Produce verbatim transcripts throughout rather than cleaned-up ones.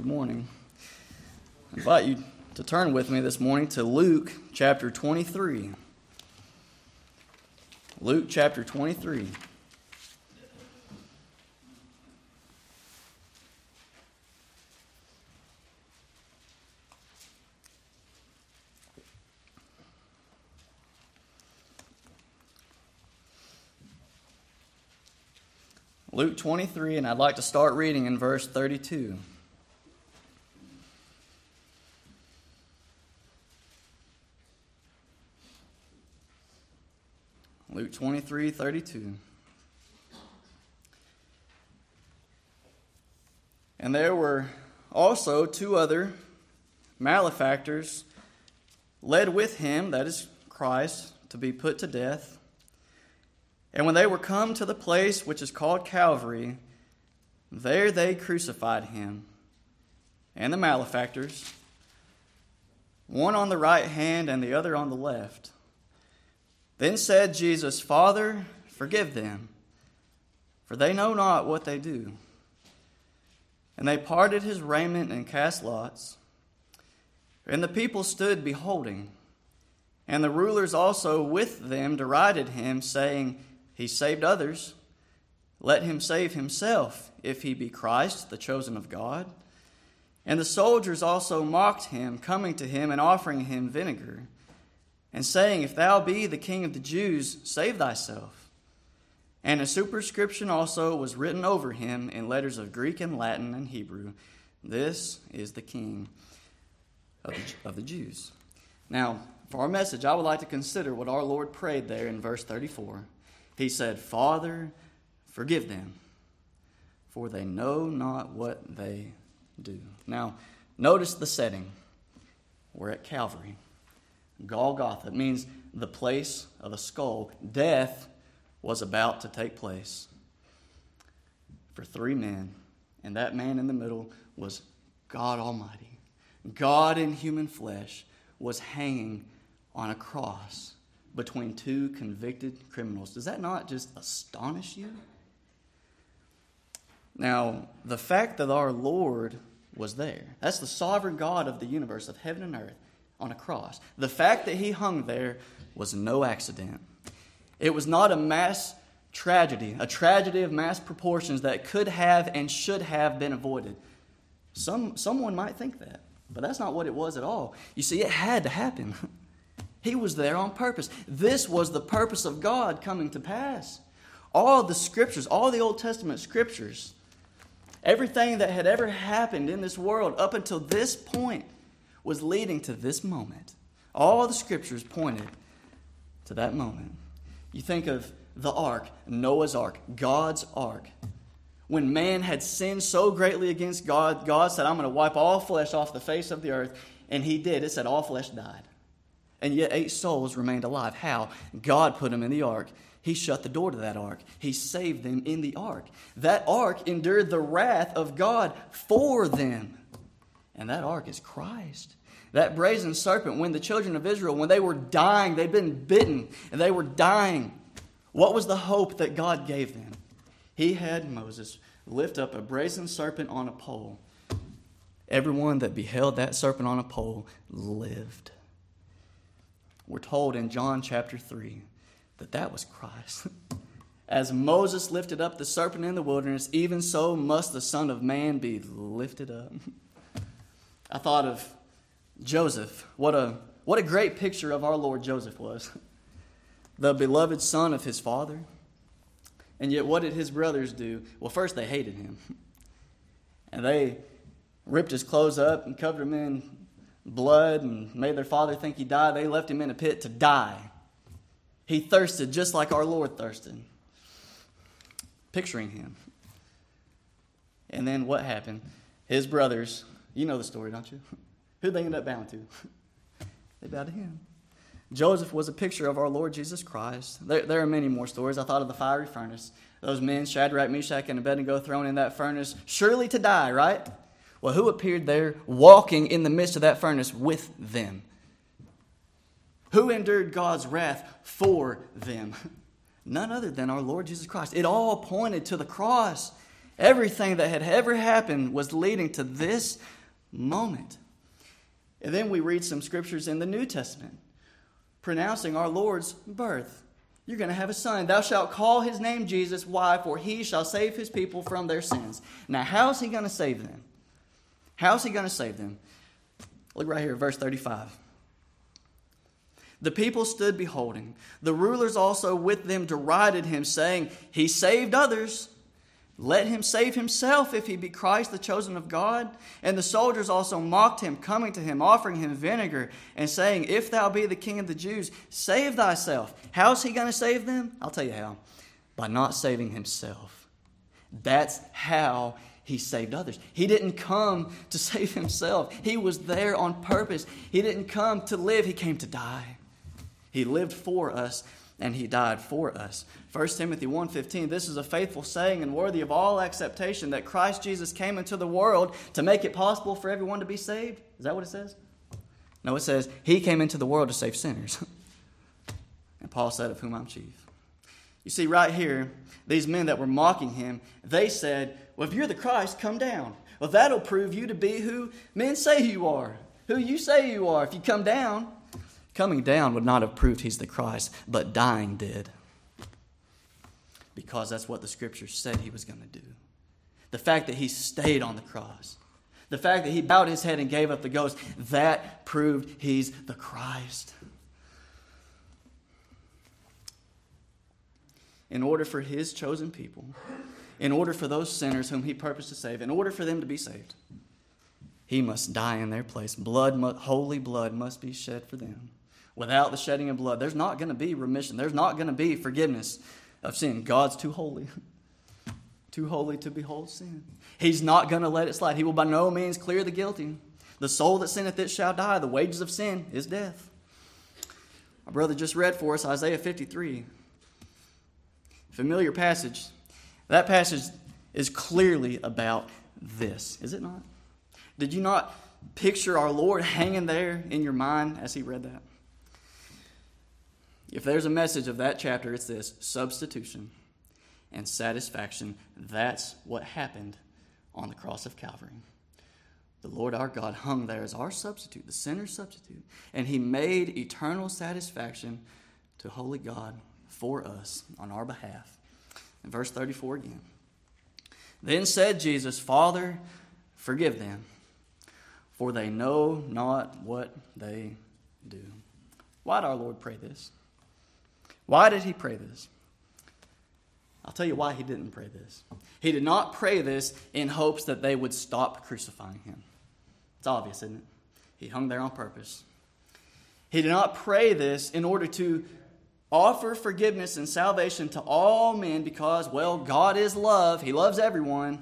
morning. I invite you to turn with me this morning to Luke chapter twenty-three. Luke chapter twenty-three. Luke twenty-three, and I'd like to start reading in verse thirty-two. Luke twenty-three, thirty-two. And there were also two other malefactors led with him, that is Christ, to be put to death. And when they were come to the place which is called Calvary, there they crucified him and the malefactors, one on the right hand and the other on the left. Then said Jesus, Father, forgive them, for they know not what they do. And they parted his raiment and cast lots. And the people stood beholding. And the rulers also with them derided him, saying, He saved others. Let him save himself, if he be Christ, the chosen of God. And the soldiers also mocked him, coming to him and offering him vinegar, and saying, If thou be the King of the Jews, save thyself. And a superscription also was written over him in letters of Greek and Latin and Hebrew, This is the King of the, of the Jews. Now, for our message, I would like to consider what our Lord prayed there in verse thirty-four. He said, Father, forgive them, for they know not what they do. Now, notice the setting. We're at Calvary. Golgotha means the place of a skull. Death was about to take place for three men, and that man in the middle was God Almighty. God in human flesh was hanging on a cross between two convicted criminals. Does that not just astonish you? Now, the fact that our Lord was there, that's the sovereign God of the universe, of heaven and earth, on a cross. The fact that he hung there was no accident. It was not a mass tragedy, a tragedy of mass proportions that could have and should have been avoided. Some, someone might think that, but that's not what it was at all. You see, it had to happen. He was there on purpose. This was the purpose of God coming to pass. All the scriptures, all the Old Testament scriptures, everything that had ever happened in this world up until this point was leading to this moment. All the scriptures pointed to that moment. You think of the ark, Noah's ark, God's ark. When man had sinned so greatly against God, God said, I'm going to wipe all flesh off the face of the earth. And he did. It said all flesh died. And yet eight souls remained alive. How? God put them in the ark. He shut the door to that ark. He saved them in the ark. That ark endured the wrath of God for them. And that ark is Christ. That brazen serpent, when the children of Israel, when they were dying, they'd been bitten, and they were dying. What was the hope that God gave them? He had Moses lift up a brazen serpent on a pole. Everyone that beheld that serpent on a pole lived. We're told in John chapter three that that was Christ. As Moses lifted up the serpent in the wilderness, even so must the Son of Man be lifted up. I thought of Joseph. What a, what a great picture of our Lord Joseph was. The beloved son of his father. And yet what did his brothers do? Well, first they hated him. And they ripped his clothes up and covered him in blood and made their father think he died. They left him in a pit to die. He thirsted just like our Lord thirsted. Picturing him. And then what happened? His brothers, you know the story, don't you? Who'd they end up bowing to? They bowed to him. Joseph was a picture of our Lord Jesus Christ. There, there are many more stories. I thought of the fiery furnace. Those men, Shadrach, Meshach, and Abednego, thrown in that furnace, surely to die, right? Well, who appeared there walking in the midst of that furnace with them? Who endured God's wrath for them? None other than our Lord Jesus Christ. It all pointed to the cross. Everything that had ever happened was leading to this moment. And then we read some scriptures in the New Testament pronouncing our Lord's birth. You're going to have a son. Thou shalt call his name Jesus. Why? For he shall save his people from their sins. Now, how is he going to save them? How is he going to save them? Look right here, verse thirty-five. The people stood beholding. The rulers also with them derided him, saying, He saved others. Let him save himself if he be Christ, the chosen of God. And the soldiers also mocked him, coming to him, offering him vinegar, and saying, If thou be the king of the Jews, save thyself. How is he going to save them? I'll tell you how. By not saving himself. That's how he saved others. He didn't come to save himself. He was there on purpose. He didn't come to live. He came to die. He lived for us, and he died for us. First Timothy one fifteen, this is a faithful saying and worthy of all acceptation, that Christ Jesus came into the world to make it possible for everyone to be saved. Is that what it says? No, it says he came into the world to save sinners. And Paul said, of whom I'm chief. You see, right here, these men that were mocking him, they said, well, if you're the Christ, come down. Well, that'll prove you to be who men say you are, who you say you are. If you come down, coming down would not have proved he's the Christ, but dying did. Because that's what the scriptures said he was going to do. The fact that he stayed on the cross, the fact that he bowed his head and gave up the ghost, that proved he's the Christ. In order for his chosen people, in order for those sinners whom he purposed to save, in order for them to be saved, he must die in their place. Blood, holy blood must be shed for them. Without the shedding of blood, there's not going to be remission. There's not going to be forgiveness of sin. God's too holy. Too holy to behold sin. He's not going to let it slide. He will by no means clear the guilty. The soul that sinneth, it shall die. The wages of sin is death. Our brother just read for us Isaiah fifty-three. Familiar passage. That passage is clearly about this, is it not? Did you not picture our Lord hanging there in your mind as he read that? If there's a message of that chapter, it's this: substitution and satisfaction. That's what happened on the cross of Calvary. The Lord our God hung there as our substitute, the sinner's substitute, and he made eternal satisfaction to holy God for us on our behalf. In verse thirty-four again. Then said Jesus, Father, forgive them, for they know not what they do. Why did our Lord pray this? Why did he pray this? I'll tell you why he didn't pray this. He did not pray this in hopes that they would stop crucifying him. It's obvious, isn't it? He hung there on purpose. He did not pray this in order to offer forgiveness and salvation to all men because, well, God is love. He loves everyone.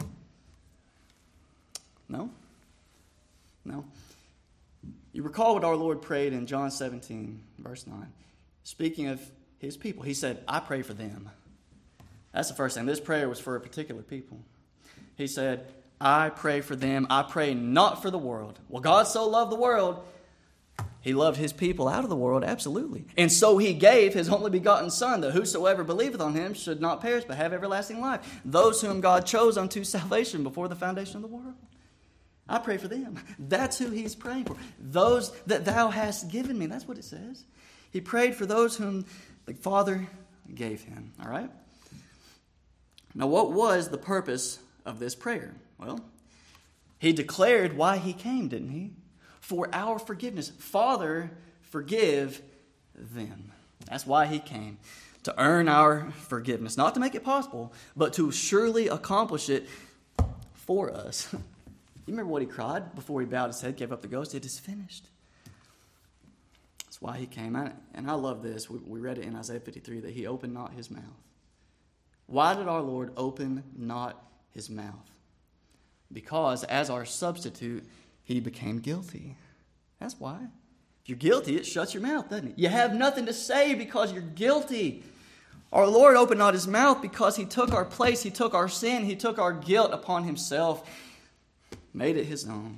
No. No. You recall what our Lord prayed in John seventeen, verse nine. Speaking of his people, he said, I pray for them. That's the first thing. This prayer was for a particular people. He said, I pray for them. I pray not for the world. Well, God so loved the world, he loved his people out of the world, absolutely. And so he gave his only begotten Son, that whosoever believeth on him should not perish, but have everlasting life. Those whom God chose unto salvation before the foundation of the world. I pray for them. That's who he's praying for. Those that thou hast given me. That's what it says. He prayed for those whom the Father gave him. All right? Now, what was the purpose of this prayer? Well, he declared why he came, didn't he? For our forgiveness. Father, forgive them. That's why he came. To earn our forgiveness. Not to make it possible, but to surely accomplish it for us. You remember what he cried before he bowed his head, gave up the ghost? It is finished. That's why he came. And I love this. We read it in Isaiah fifty-three, that he opened not his mouth. Why did our Lord open not his mouth? Because as our substitute, he became guilty. That's why. If you're guilty, it shuts your mouth, doesn't it? You have nothing to say because you're guilty. Our Lord opened not his mouth because he took our place. He took our sin. He took our guilt upon himself. Made it his own.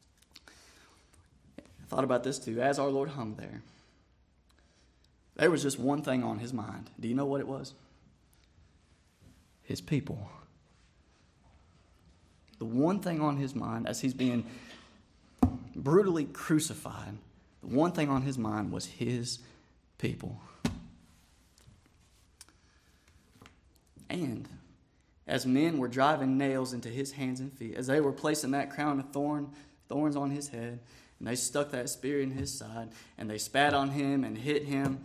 I thought about this too. As our Lord hung there, there was just one thing on his mind. Do you know what it was? His people. the one thing on his mind as he's being brutally crucified, the one thing on his mind was his people. And as men were driving nails into his hands and feet, as they were placing that crown of thorn, thorns on his head, and they stuck that spear in his side, and they spat on him and hit him,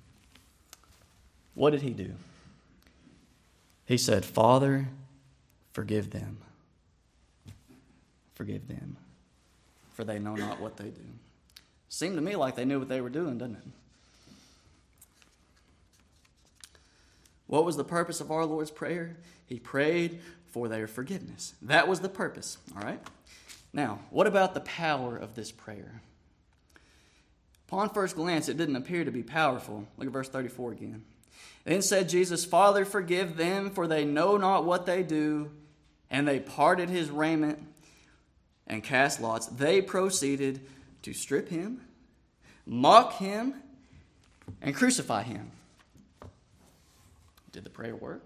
what did he do? He said, Father, forgive them. Forgive them, for they know not what they do. Seemed to me like they knew what they were doing, doesn't it? What was the purpose of our Lord's Prayer? He prayed for their forgiveness. That was the purpose, all right? Now, what about the power of this prayer? Upon first glance, it didn't appear to be powerful. Look at verse thirty-four again. Then said Jesus, Father, forgive them, for they know not what they do. And they parted his raiment and cast lots. They proceeded to strip him, mock him, and crucify him. Did the prayer work?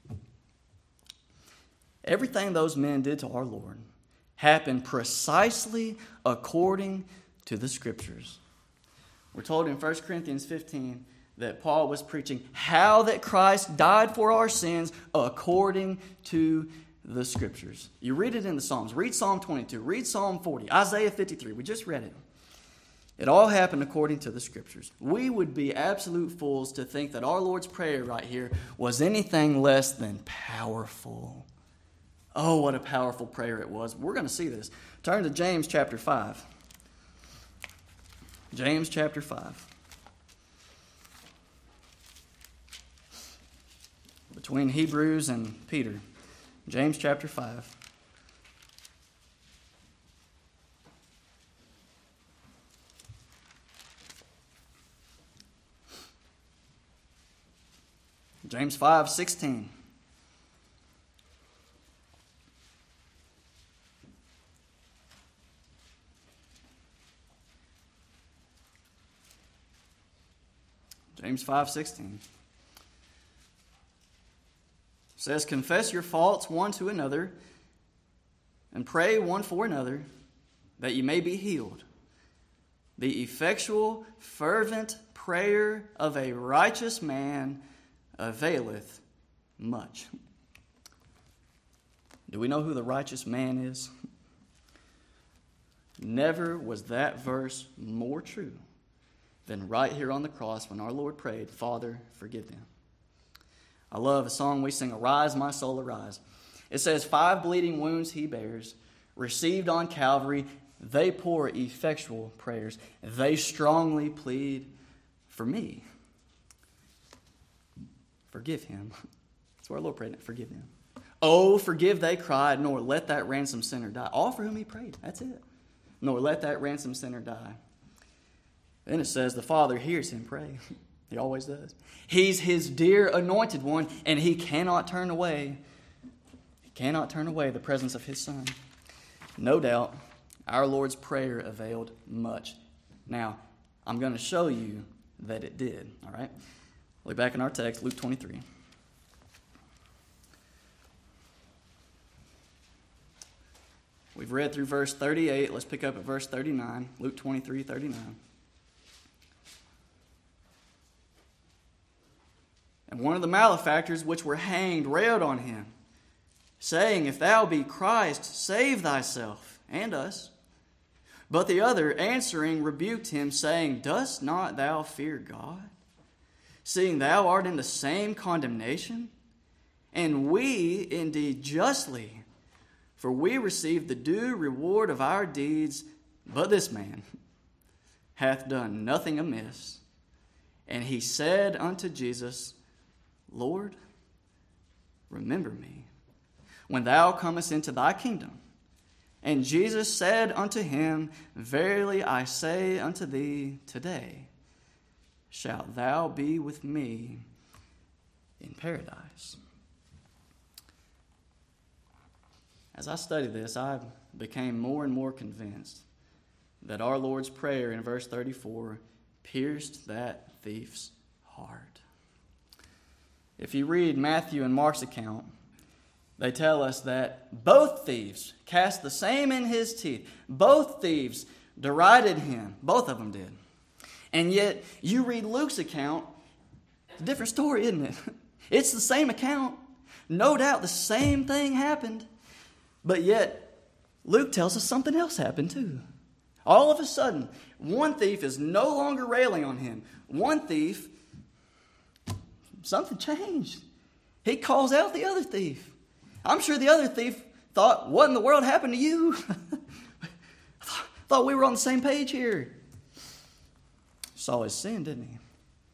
Everything those men did to our Lord happened precisely according to the Scriptures. We're told in First Corinthians fifteen that Paul was preaching how that Christ died for our sins according to the Scriptures. You read it in the Psalms. Read Psalm twenty-two. Read Psalm forty. Isaiah fifty-three. We just read it. It all happened according to the Scriptures. We would be absolute fools to think that our Lord's Prayer right here was anything less than powerful. Oh, what a powerful prayer it was. We're going to see this. Turn to James chapter five. James chapter five. Between Hebrews and Peter. James chapter five. James five sixteen. James five sixteen. Says, confess your faults one to another and pray one for another that you may be healed. The effectual, fervent prayer of a righteous man availeth much. Do we know who the righteous man is? Never was that verse more true than right here on the cross when our Lord prayed, Father, forgive them. I love a song we sing, Arise, my soul, arise. It says, five bleeding wounds he bears, received on Calvary. They pour effectual prayers. They strongly plead for me. Forgive him. That's what our Lord prayed. Forgive them. Oh, forgive, they cried, nor let that ransom sinner die. All for whom he prayed. That's it. Nor let that ransom sinner die. Then it says the Father hears him pray. He always does. He's his dear anointed one, and he cannot turn away. He cannot turn away the presence of his Son. No doubt, our Lord's Prayer availed much. Now, I'm going to show you that it did. All right? Look back in our text, Luke twenty-three. We've read through verse thirty-eight. Let's pick up at verse thirty-nine. Luke twenty-three, thirty-nine. And one of the malefactors which were hanged railed on him, saying, If thou be Christ, save thyself and us. But the other answering rebuked him, saying, Dost not thou fear God, seeing thou art in the same condemnation? And we indeed justly, for we receive the due reward of our deeds, but this man hath done nothing amiss. And he said unto Jesus, Lord, remember me when thou comest into thy kingdom. And Jesus said unto him, Verily I say unto thee, today shalt thou be with me in paradise. As I studied this, I became more and more convinced that our Lord's Prayer in verse thirty-four pierced that thief's heart. If you read Matthew and Mark's account, they tell us that both thieves cast the same in his teeth. Both thieves derided him. Both of them did. And yet, you read Luke's account, it's a different story, isn't it? It's the same account. No doubt the same thing happened. But yet, Luke tells us something else happened too. All of a sudden, one thief is no longer railing on him. One thief, something changed. He calls out the other thief. I'm sure the other thief thought, what in the world happened to you? I thought we were on the same page here. Saw his sin, didn't he?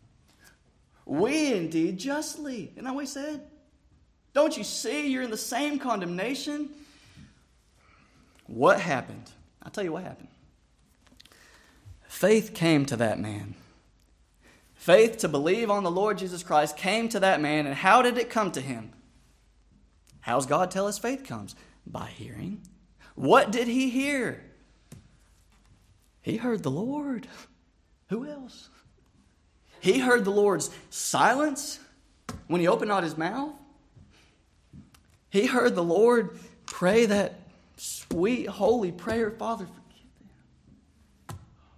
We indeed justly. Isn't that what he said? Don't you see you're in the same condemnation? What happened? I'll tell you what happened. Faith came to that man. Faith to believe on the Lord Jesus Christ came to that man. And how did it come to him? How's God tell us faith comes? By hearing. What did he hear? He heard the Lord. Who else? He heard the Lord's silence when he opened not his mouth. He heard the Lord pray that sweet, holy prayer, Father, forgive them.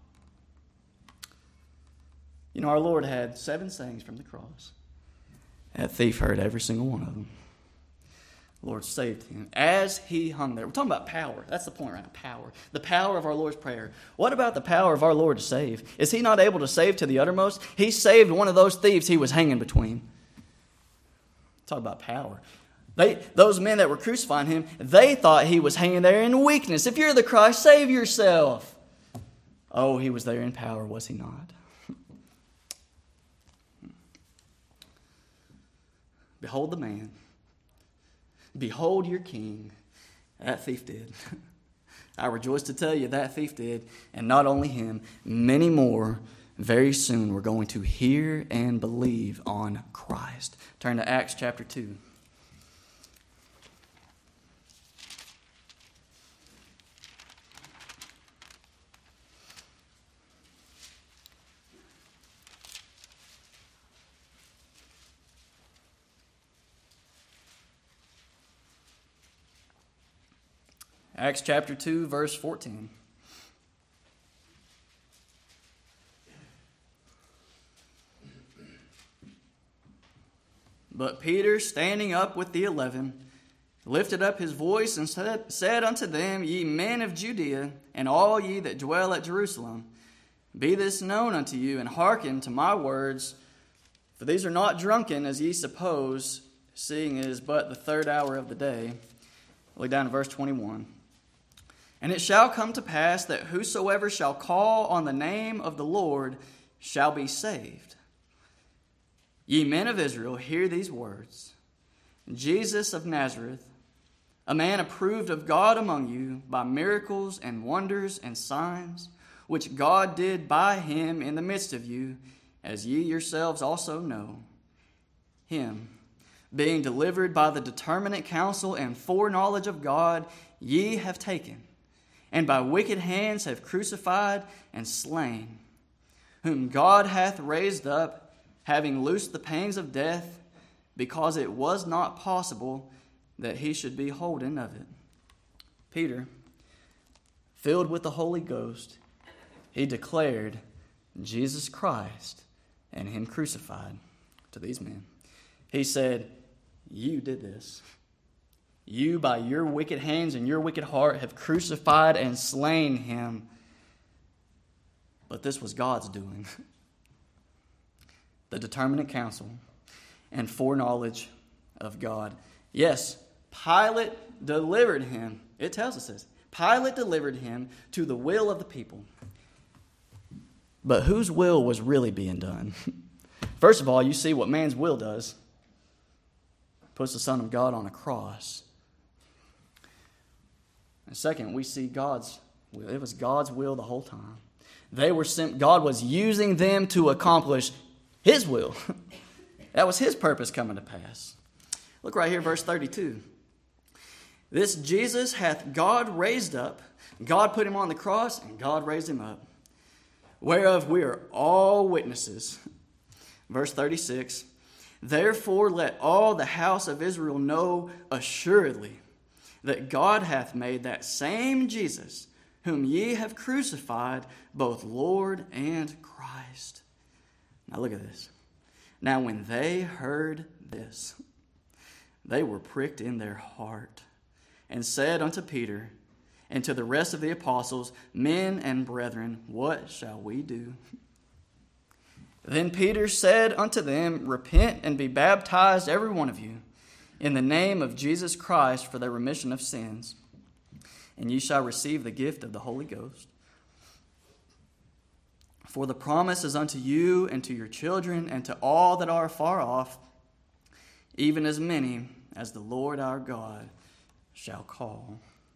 You know, our Lord had seven sayings from the cross. That thief heard every single one of them. The Lord saved him as he hung there. We're talking about power. That's the point, right? Power. The power of our Lord's prayer. What about the power of our Lord to save? Is he not able to save to the uttermost? He saved one of those thieves he was hanging between. Talk about power. They, those men that were crucifying him, they thought he was hanging there in weakness. If you're the Christ, save yourself. Oh, he was there in power, was he not? Behold the man. Behold your king. That thief did. I rejoice to tell you that thief did. And not only him, many more very soon we're going to hear and believe on Christ. Turn to Acts chapter two. Acts chapter two, verse fourteen. But Peter, standing up with the eleven, lifted up his voice and said, said unto them, Ye men of Judea, and all ye that dwell at Jerusalem, be this known unto you, and hearken to my words. For these are not drunken, as ye suppose, seeing it is but the third hour of the day. Look down to verse twenty-one. And it shall come to pass that whosoever shall call on the name of the Lord shall be saved. Ye men of Israel, hear these words. Jesus of Nazareth, a man approved of God among you by miracles and wonders and signs, which God did by him in the midst of you, as ye yourselves also know. Him, being delivered by the determinate counsel and foreknowledge of God, ye have taken, and by wicked hands have crucified and slain, whom God hath raised up, having loosed the pangs of death, because it was not possible that he should be holden of it. Peter, filled with the Holy Ghost, he declared Jesus Christ and him crucified to these men. He said, you did this. You, by your wicked hands and your wicked heart, have crucified and slain him. But this was God's doing. The determinate counsel and foreknowledge of God. Yes, Pilate delivered him. It tells us this. Pilate delivered him to the will of the people. But whose will was really being done? First of all, you see what man's will does. Puts the Son of God on a cross. And second, we see God's will. It was God's will the whole time. They were sent, God was using them to accomplish his will. That was his purpose coming to pass. Look right here, verse thirty-two. This Jesus hath God raised up. God put him on the cross, and God raised him up. Whereof we are all witnesses. Verse thirty-six. Therefore let all the house of Israel know assuredly that God hath made that same Jesus, whom ye have crucified, both Lord and Christ. Now look at this. Now when they heard this, they were pricked in their heart, and said unto Peter and to the rest of the apostles, Men and brethren, what shall we do? Then Peter said unto them, Repent and be baptized, every one of you, in the name of Jesus Christ for the remission of sins, and ye shall receive the gift of the Holy Ghost. For the promise is unto you and to your children and to all that are far off, even as many as the Lord our God shall call.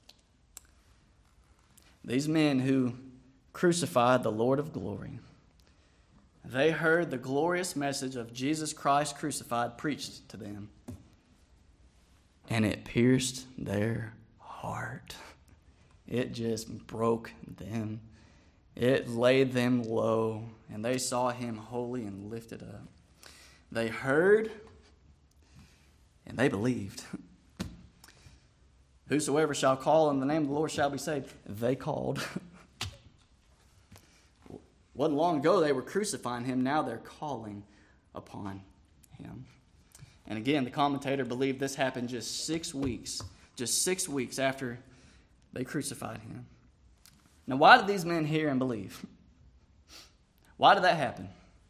These men who crucified the Lord of glory, they heard the glorious message of Jesus Christ crucified preached to them, and it pierced their heart. It just broke them. It laid them low, and they saw him holy and lifted up. They heard, and they believed. Whosoever shall call on the name of the Lord shall be saved. They called. Wasn't long ago they were crucifying him. Now they're calling upon him. And again, the commentator believed this happened just six weeks, just six weeks after they crucified him. Now, why did these men hear and believe? Why did that happen?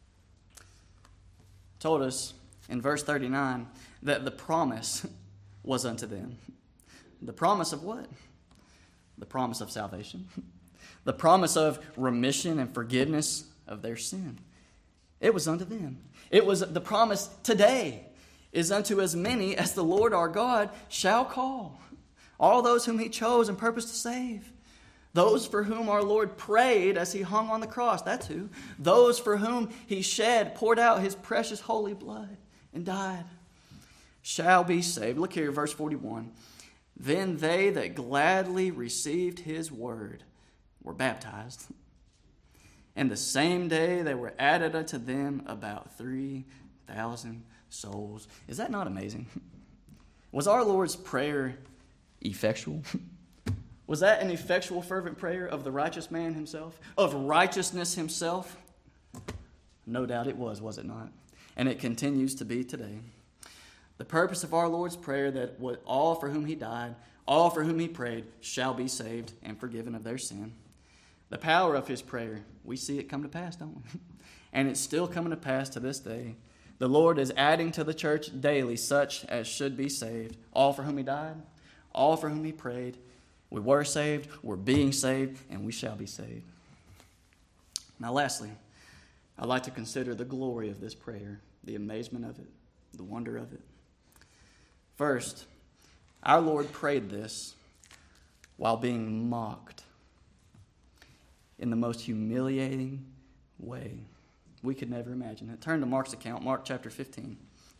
It told us in verse thirty-nine that the promise was unto them. The promise of what? The promise of salvation. The promise of remission and forgiveness of their sin. It was unto them. It was the promise today is unto as many as the Lord our God shall call. All those whom he chose and purposed to save. Those for whom our Lord prayed as he hung on the cross. That's who. Those for whom he shed, poured out his precious holy blood and died, shall be saved. Look here, verse forty-one. Then they that gladly received his word were baptized. And the same day they were added unto them about three thousand souls. Is that not amazing? Was our Lord's prayer effectual? Was that an effectual, fervent prayer of the righteous man himself? Of righteousness himself? No doubt it was, was it not? And it continues to be today. The purpose of our Lord's prayer that all for whom he died, all for whom he prayed, shall be saved and forgiven of their sin. The power of his prayer, we see it come to pass, don't we? And it's still coming to pass to this day. The Lord is adding to the church daily such as should be saved. All for whom he died, all for whom he prayed. We were saved, we're being saved, and we shall be saved. Now lastly, I'd like to consider the glory of this prayer, the amazement of it, the wonder of it. First, our Lord prayed this while being mocked in the most humiliating way. We could never imagine it. Turn to Mark's account, Mark chapter fifteen.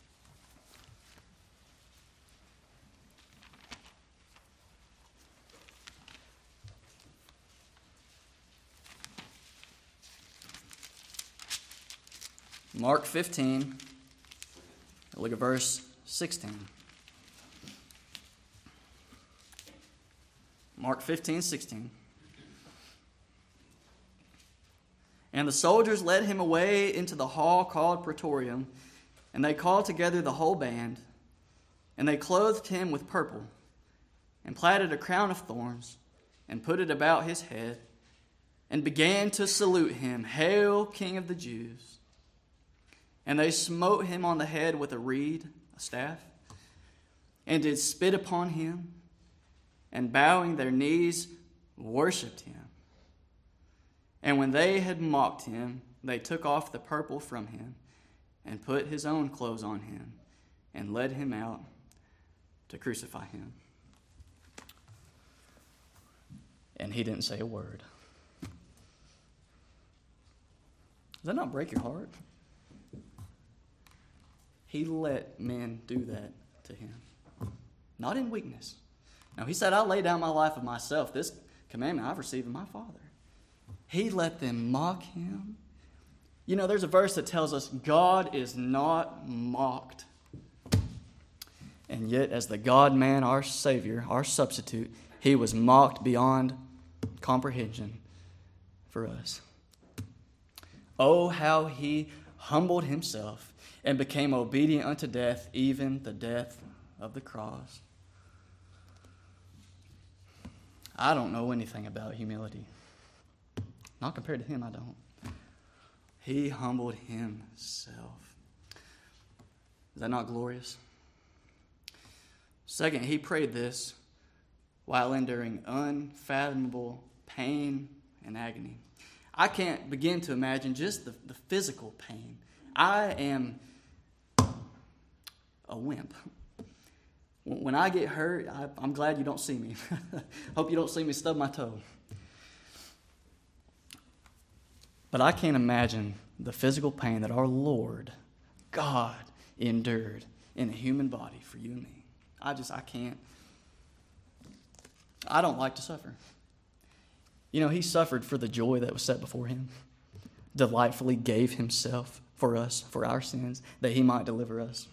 Mark fifteen, look at verse sixteen. Mark fifteen, sixteen. And the soldiers led him away into the hall called Praetorium, and they called together the whole band, and they clothed him with purple, and platted a crown of thorns, and put it about his head, and began to salute him, Hail, King of the Jews! And they smote him on the head with a reed, a staff, and did spit upon him, and bowing their knees, worshipped him. And when they had mocked him, they took off the purple from him, and put his own clothes on him, and led him out to crucify him. And he didn't say a word. Does that not break your heart? He let men do that to him. Not in weakness. Now, he said, I'll lay down my life of myself. This commandment I've received from my Father. He let them mock him You know, there's a verse that tells us God is not mocked. And yet, as the God-man, our Savior, our substitute, he was mocked beyond comprehension for us. Oh, how he humbled himself and became obedient unto death, even the death of the cross. I don't know anything about humility. Not compared to him, I don't. He humbled himself. Is that not glorious? Second, he prayed this while enduring unfathomable pain and agony. I can't begin to imagine just the, the physical pain. I am a wimp. When I get hurt, I, I'm glad you don't see me. Hope you don't see me stub my toe. But I can't imagine the physical pain that our Lord, God, endured in a human body for you and me. I just, I can't. I don't like to suffer. You know, he suffered for the joy that was set before him. Delightfully gave himself for us, for our sins, that he might deliver us.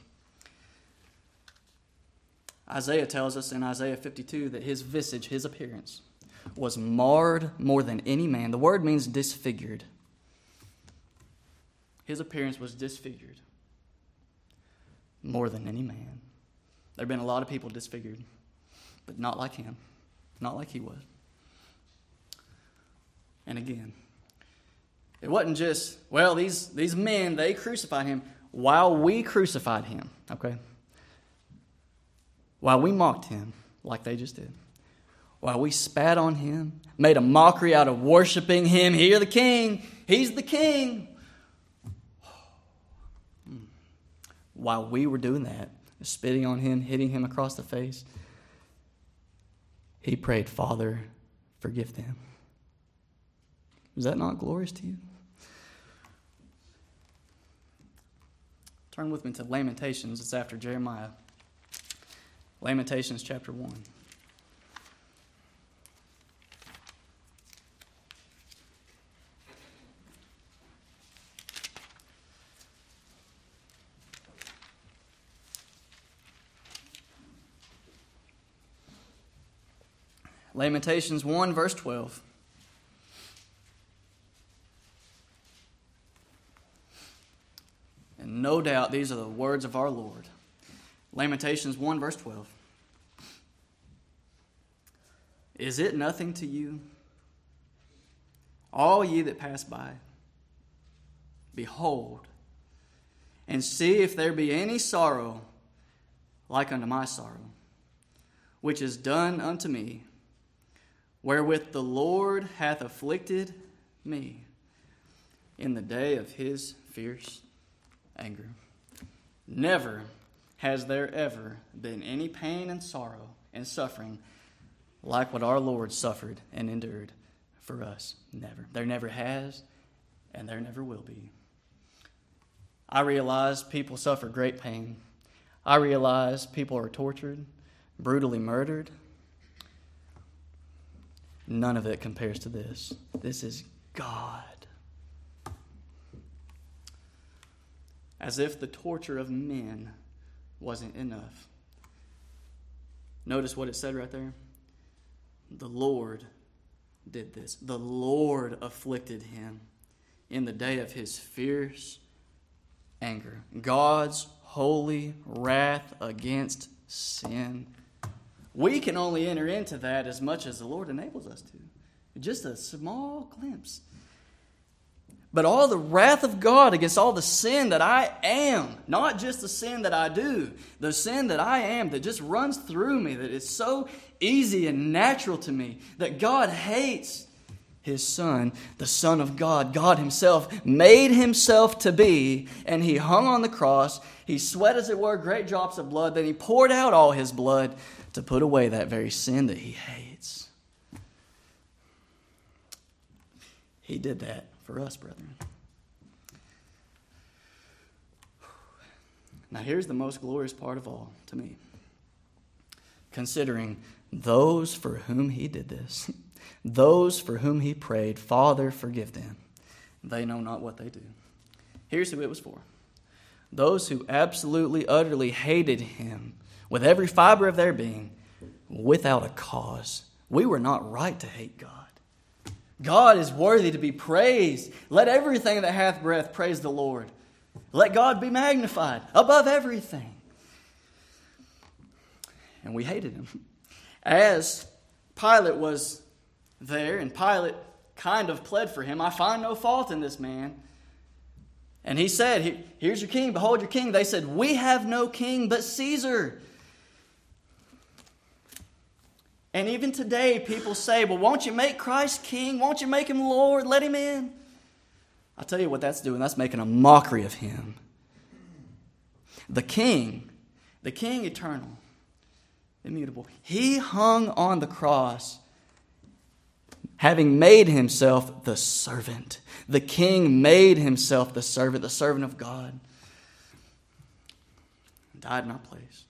Isaiah tells us in Isaiah fifty-two that his visage, his appearance, was marred more than any man. The word means disfigured. His appearance was disfigured more than any man. There have been a lot of people disfigured, but not like him, not like he was. And again, it wasn't just, well, these, these men, they crucified him while we crucified him, okay? While we mocked him like they just did. While we spat on him, made a mockery out of worshiping him. Here the king, he's the king. While we were doing that, spitting on him, hitting him across the face, he prayed, Father, forgive them. Is that not glorious to you? Turn with me to Lamentations. It's after Jeremiah. Lamentations chapter one. Lamentations one, verse twelve. And no doubt these are the words of our Lord. Lamentations one, verse twelve. Is it nothing to you, all ye that pass by? Behold, and see if there be any sorrow like unto my sorrow, which is done unto me, wherewith the Lord hath afflicted me in the day of his fierce anger. Never has there ever been any pain and sorrow and suffering like what our Lord suffered and endured for us. Never. There never has, and there never will be. I realize people suffer great pain. I realize people are tortured, brutally murdered. None of it compares to this. This is God. As if the torture of men wasn't enough. Notice what it said right there. The Lord did this. The Lord afflicted him in the day of his fierce anger. God's holy wrath against sin. We can only enter into that as much as the Lord enables us to. Just a small glimpse. But all the wrath of God against all the sin that I am, not just the sin that I do, the sin that I am that just runs through me, that is so easy and natural to me, that God hates his Son, the Son of God. God himself made himself to be, and he hung on the cross. He sweat, as it were, great drops of blood. Then he poured out all his blood to put away that very sin that he hates. He did that for us, brethren. Now here's the most glorious part of all to me. Considering those for whom he did this, those for whom he prayed, Father, forgive them. They know not what they do. Here's who it was for. Those who absolutely, utterly hated him with every fiber of their being without a cause. We were not right to hate God. God is worthy to be praised. Let everything that hath breath praise the Lord. Let God be magnified above everything. And we hated him. As Pilate was there, and Pilate kind of pled for him, I find no fault in this man. And he said, here's your king, behold your king. They said, we have no king but Caesar. And even today, people say, well, won't you make Christ king? Won't you make him Lord? Let him in. I'll tell you what that's doing. That's making a mockery of him. The king, the king eternal, immutable, he hung on the cross, having made himself the servant. The king made himself the servant, the servant of God. Died in our place.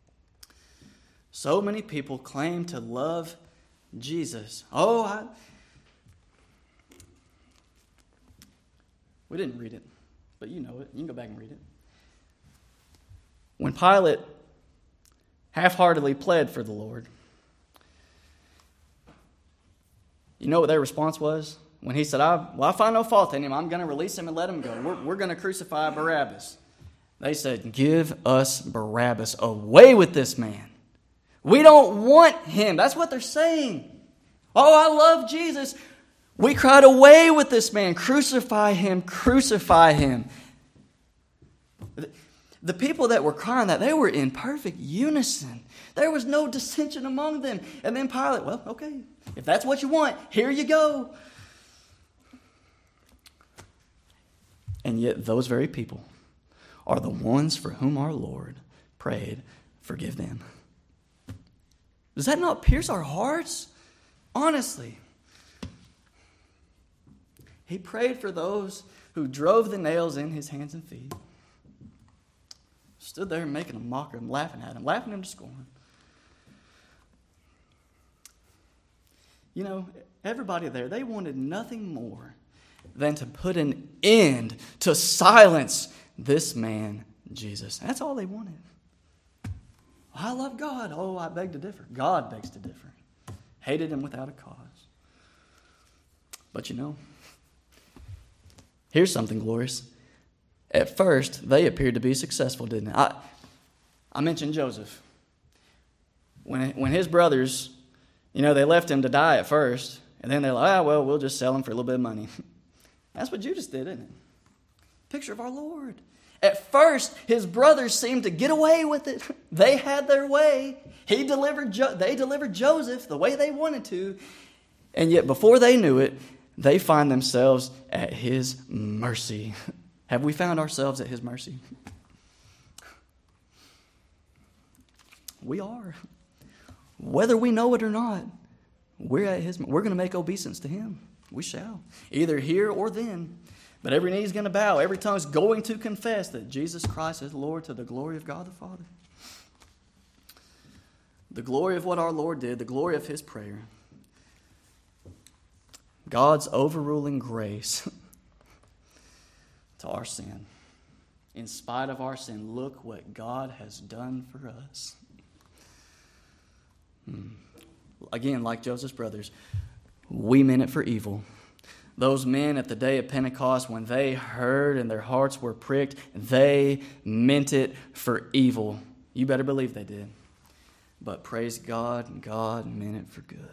So many people claim to love Jesus. Oh, I... We didn't read it, but you know it. You can go back and read it. When Pilate half-heartedly pled for the Lord, you know what their response was? When he said, I, well, I find no fault in him. I'm going to release him and let him go. We're, we're going to crucify Barabbas. They said, give us Barabbas. Away with this man. We don't want him. That's what they're saying. Oh, I love Jesus. We cried, away with this man. Crucify him. Crucify him. The people that were crying that, they were in perfect unison. There was no dissension among them. And then Pilate, well, okay, if that's what you want, here you go. And yet those very people are the ones for whom our Lord prayed, forgive them. Does that not pierce our hearts? Honestly. He prayed for those who drove the nails in his hands and feet. Stood there making a mockery of him, laughing at him, laughing him to scorn. You know, everybody there, they wanted nothing more than to put an end, to silence this man, Jesus. That's all they wanted. I love God. Oh, I beg to differ. God begs to differ. Hated him without a cause. But you know, here's something glorious. At first, they appeared to be successful, didn't they? I, I mentioned Joseph. When, when his brothers, you know, they left him to die at first, and then they're like, ah, well, we'll just sell him for a little bit of money. That's what Judas did, isn't it? Picture of our Lord. At first, his brothers seemed to get away with it. They had their way. He delivered. Jo- they delivered Joseph the way they wanted to. And yet, before they knew it, they find themselves at his mercy. Have we found ourselves at his mercy? We are. Whether we know it or not, we're at his. We're going to make obeisance to him. We shall. Either here or then. But every knee is going to bow. Every tongue is going to confess that Jesus Christ is Lord, to the glory of God the Father. The glory of what our Lord did, the glory of his prayer. God's overruling grace to our sin. In spite of our sin, look what God has done for us. Hmm. Again, like Joseph's brothers, we meant it for evil. Those men at the day of Pentecost, when they heard and their hearts were pricked, they meant it for evil. You better believe they did. But praise God, God meant it for good.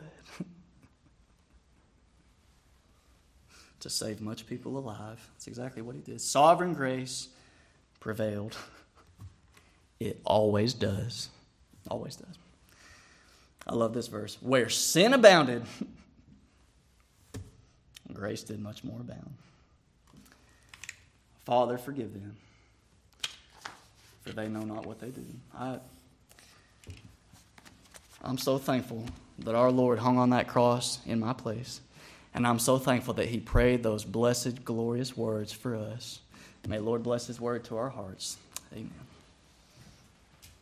To save much people alive. That's exactly what he did. Sovereign grace prevailed. It always does. Always does. I love this verse. Where sin abounded, grace did much more abound. Father, forgive them, for they know not what they do. I, I'm so thankful that our Lord hung on that cross in my place. And I'm so thankful that he prayed those blessed, glorious words for us. May the Lord bless his word to our hearts. Amen.